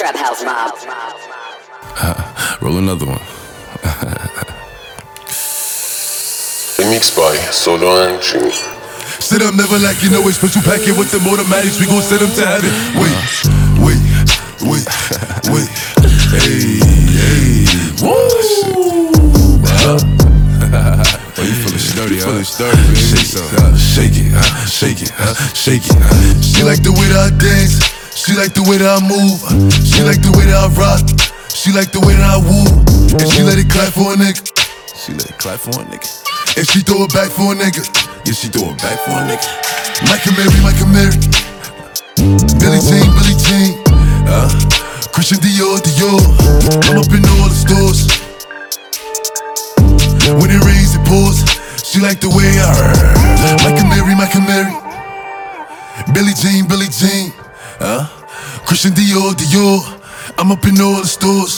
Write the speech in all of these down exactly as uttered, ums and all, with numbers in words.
Trap House Mob. Uh, roll another one. Remixed by Solo and Jimmy. Sit up, never like you know a special packet with them automatics. We gon' send them to heaven. Wait, wait, wait, wait. Hey, hey. Woo! Oh, you feelin' sturdy, huh? Feelin' sturdy, baby. Shake it, uh, shake it, uh, shake it, uh, shake it. Uh. She like the way that I dance. She like the way that I move. She like the way that I rock. She like the way that I woo. And she let it clap for a nigga. She let it clap for a nigga. And she throw it back for a nigga. Yeah, she throw it back for a nigga. Michael Mary, Michael Mary. Billie Jean, Billie Jean. Uh, Christian Dior, Dior. I'm up in all the stores. When it rains, it pours. She like the way I heard. Michael Mary, Michael Mary. Billie Jean, Billie Jean. Uh, Christian Dior, Dior. I'm up in all the stores.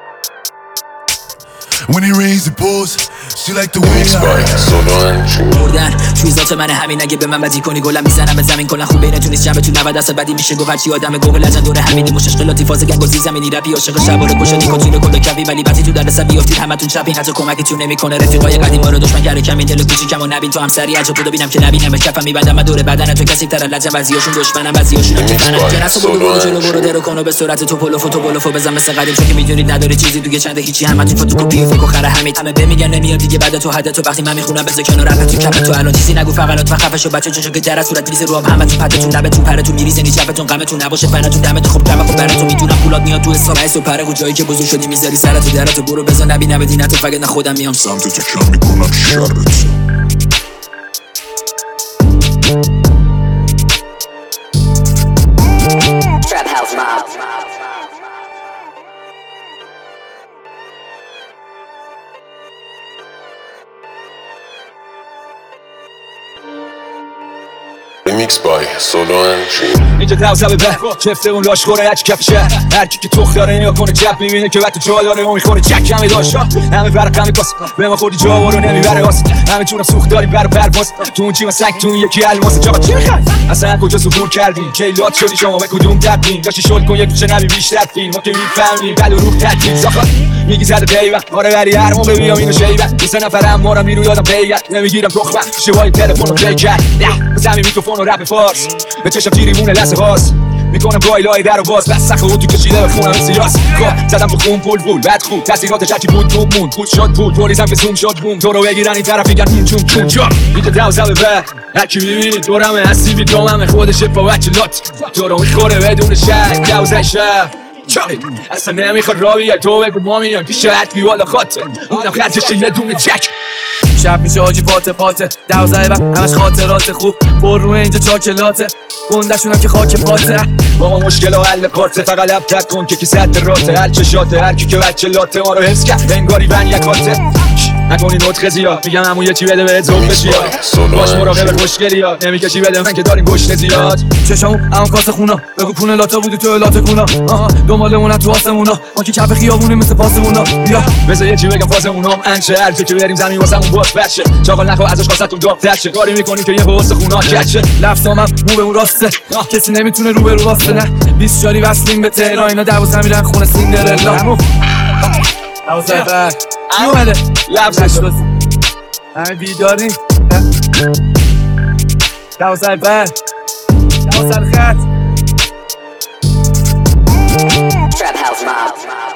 When it rains, it pours. She like the way Remixed by Solo and Jimmy. مردن توی ذات من همین اگه به من بدی کنی گلم میزنم به زمین کلا خوب بینتون نیست جمع تو نود درصد بدی میشه گفت هرچی آدم گوگل لجن دور همیدی مشکلاتی فاز گنگوزی زمینی رپی عاشق شباره کشتی کتون کل کوی ولی وقتی تو دردسر بیافتید همتون چپین حتی کمکتون نمیکنه رفیقای قدیم رو دشمن کرده کمین دل کوچیکمو نبین تو هم سری عجب تو ببینم که نبینم کفم میبندم من دور بدن تو کسی تر لجن بعضیاشون دشمنم بعضیاشون هم فنن که نسو برو جلو برو درو کنو به سرعت تو پلو فوتو بلوفو بزن مثل قدیم چون که میدونید نداره چیزی دیگه چنده هیچی همتون فتوکپی فکر خره همین همه بمیگن نمیاد دیگه بعد تو حد تو وقتی من میخونم بذار کنار رپ تو کپ تو الان چیزی نگو فقط لطفا خفه شو بچه چشو که در صورت میریزه رو هم همتون پدتون لبتون پرتون میریزه نی چپتون غمتون نباشه فنتون دمتون خوب کم خوب براتون میدونم پولات میاد تو حساب ایسو پره جایی که بزرگ شدی میذاری سرتو دراتو برو بزن نبینم دینتو فقط نه خودم میام سمت تو کم میکنم شرت. Trap House Mob. Remixed by Solo and Jimmy. اینجا دوزه به به چفته اون لاش خوره هرچی کفشه هرکی که تخ داره نیا کنه چپ میبینه که وقت جا داره اون میخوره چک همی داشت همه برق همی پاس به ما خوردی جا برو نمیبره واس همه جونم سوخت داری بر بر باس تو اون چی من سنگ تو اون یکی الماس جاقا چی میخوای اصلا کجا سفور کردیم کیلات شدی شما به کدوم تبدیم داشتی شل کن یک دوچه نبی بیشتر فیلم ما که میفهمیم بل و روح تدیم زاخا میگی زده بیوه آره ولی هر موقع بیام اینو شیبه سه نفرم مارم نیرو یادم پیگرد نمیگیرم تخمه شوای تلفن رو پلی کرد بزنی میکروفون و رپ فارس به چشم تیریمونه لحظه هاست میکنم گایلای در و باز بس سخت و تو کشیده بخونم این سیاس خب زدم تو خون پول پول بعد خوب تاثیرات چکی بود تو مون پول شد پول پولیسم که زوم شد بوم تو رو بگیرن این طرف میگن این چون چون چون اینجا دوزه به به هرکی میبینی دورمه هستی بی دومه خودشه با بچه لات تو رو میخوره بدون شک دوزه شب اصلا نمیخواد را بیای تو بگو ما میان که شرط بیوالا خاطر اونم خرچشه یه دونه چک شب میشه آجی پاته پاته دوزه و همش خاطرات خوب برونه اینجا چاکلاته گندشونم که خاک پاته با ما مشکل و حل کارته فقط لب تک کن که کی صد راته هل چشاته هرکی که بچه لاته ما رو حس کرد انگاری ون یکاته نکنی نطخه زیاد میگم همون یه چی بده بهت زوم بشی باش مراقب خوشگلی ها نمیگه چی بده من که داریم گشنه زیاد چشامو همون کاسه خونا بگو پونه لاتا بودی تو لاته خونا دنبالمونم تو آسمونا ما که کف خیابونی مثل پاسمونا بیا بذار یه چی بگم فازمونام انشه هر که بریم زمین واسمون باش بشه چاقال نخوا ازش خواستتون داغ‌تر شه کاری میکنیم که یه واسه خونا کچه لفظامم مو به اون راسته کسی نمیتونه رو به رو واسه نه بیست جاری وصلیم به تهران اینا دوازده میرن خونه سیندرلا دوازده بر اومده لفظش بازی همه بیداری دوازده بر دوازده خط Trap House Mob.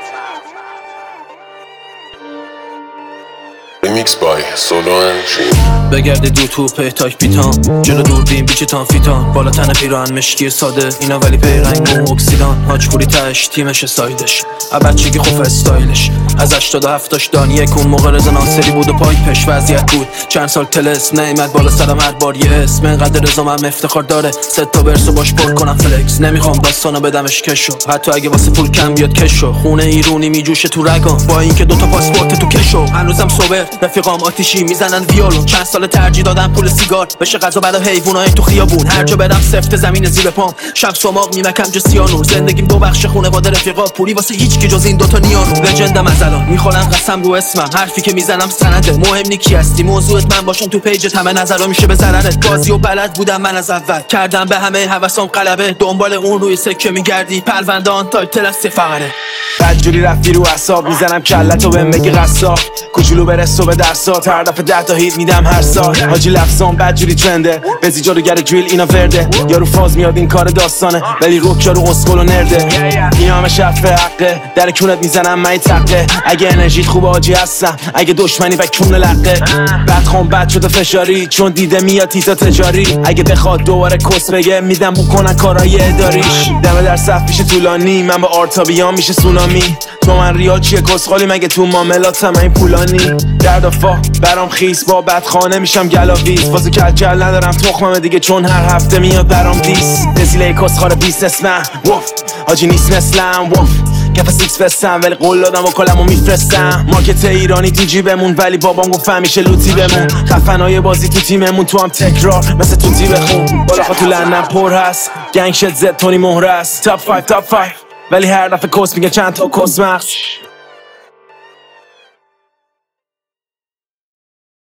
Remixed by Solo and Jimmy. بگرده دو تو پهتاک بیتان جلو دوربین بیچتان فیتان بالا تن پیران مشکی ساده اینا ولی پیرنگ و اکسیدان هاچ خوری تش تیمش سایدش بچگی خوف استایلش از هشتاد و هفتاش دان یک اون موقع رضا ناصری بود و پایپش وضعیت بود چند سال تلس نعمت بالا سرم هر بار یه اسم انقدر رضام هم افتخار داره سه تا برسو باش پر کنم فلکس نمیخوام داستانو بدمش کشو حتی اگه واسه پول کم بیاد کشو خونه ایرونی میجوشه تو رگام با اینکه دوتا پاسپورت تو کشو هنوزم صبر رفیقام آتیشی میزنن ویولون. چند سال ترجیح دادم پول سیگار بشه غذا بلا حیوانای تو خیابون. هر جا برم سفت زمین زیر پام، شب سماق میمکم جسیانو. زندگیم دو بخش خانواده رفیقا، پولی واسه هیچ کی جز این دوتا نیانو. لجندم از الان میخونم قسم رو اسمم، حرفی که میزنم سنده. مهم نی کی هستی، موضوعت من باشم تو پیجت همه نظرا میشه به ضررت. بازی و بلد بودم من از اول، کردم به همه هوسام غلبه. دنبال اون روی سکه میگردی، پرونده آن تایتل از فقره. بدجوری رفتی رو اعصاب، میزنم کلتو بهم بگی قصاب. کوچولو برس و به درسات، هر دفعه ده تا هیت میدم هر سال. حاجی لفظام بدجوری ترنده، بزی جادوگر دریل اینا ورده. یارو فاز میاد این کار داستانه، ولی روک یارو اسکل و نرده. اینا همه شرف حقه، در کونت میزنم من تقه. اگه انرژیت خوبه حاجی هستم، اگه دشمنی و کون لقه. بعد خون بد شده فشاری، چون دیده میاد تیتا تجاری. اگه بخواد دوباره کس بگه میدم بکنن کارهای اداریش. دم در صف میشه طولانی، من با آرتابیان میشه سونامی. تو من ریال چیه کسخالی مگه تو معاملاتم این پولانی. دردافا برام خیس، با بدخانه میشم گلاویز. واسه کلکل ندارم تخمم دیگه، چون هر هفته میاد برام دیس. دزیله کسخار بیزنس من وف، حاجی نیست مثلم وف. کف سیکس فستم ولی قول دادم و کلمو میفرستم. مارکت ایرانی تو جیبمون، ولی بابام گفت همیشه لوتی بمون. خفنای بازی تو تیممون، تو هم تکرار مثل توتی بخون. بالا تو لندن پر هست، گنگ شد زد تونی مهره است. تاپ فایو تاپ فایو، ولی هر دفعه کس میگه چند تا کس مغز.